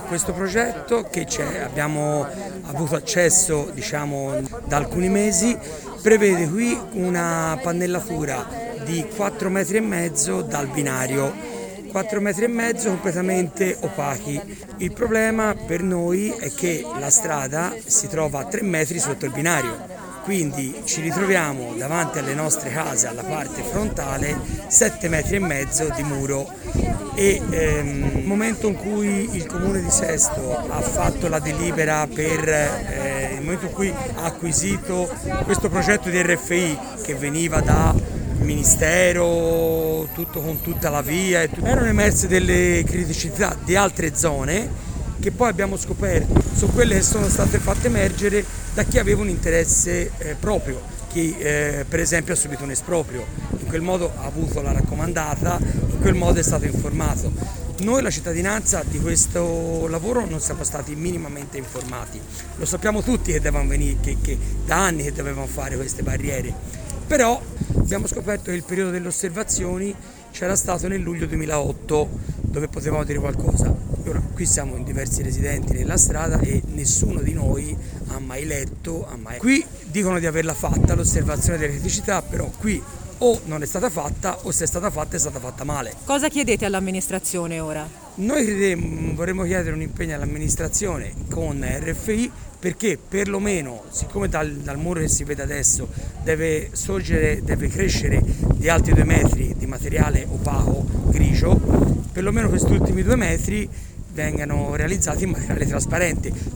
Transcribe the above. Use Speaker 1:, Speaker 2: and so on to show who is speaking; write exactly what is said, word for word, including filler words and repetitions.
Speaker 1: questo progetto che c'è, abbiamo avuto accesso diciamo, da alcuni mesi, prevede qui una pannellatura di quattro metri e mezzo dal binario, quattro metri e mezzo completamente opachi. Il problema per noi è che la strada si trova a tre metri sotto il binario. Quindi ci ritroviamo davanti alle nostre case, alla parte frontale, sette metri e mezzo di muro e ehm, nel momento in cui il Comune di Sesto ha fatto la delibera per eh, il momento in cui ha acquisito questo progetto di R F I che veniva da Ministero, tutto con tutta la via, e tutto. Erano emerse delle criticità di altre zone che poi abbiamo scoperto su quelle che sono state fatte emergere da chi aveva un interesse eh, proprio, chi eh, per esempio ha subito un esproprio, in quel modo ha avuto la raccomandata, in quel modo è stato informato. Noi la cittadinanza di questo lavoro non siamo stati minimamente informati, lo sappiamo tutti che, devono venire, che, che da anni che dovevano fare queste barriere, però abbiamo scoperto che il periodo delle osservazioni c'era stato nel luglio duemilaotto, dove potevamo dire qualcosa. Ora, qui siamo in diversi residenti nella strada e nessuno di noi ha mai letto, ha mai... Qui dicono di averla fatta l'osservazione delle criticità, però qui o non è stata fatta o se è stata fatta è stata fatta male.
Speaker 2: Cosa chiedete all'amministrazione ora?
Speaker 1: Noi chiedemo, vorremmo chiedere un impegno all'amministrazione con R F I perché perlomeno, siccome dal, dal muro che si vede adesso deve sorgere, deve crescere di altri due metri di materiale opaco, grigio, perlomeno questi ultimi due metri vengano realizzati in materiale trasparente.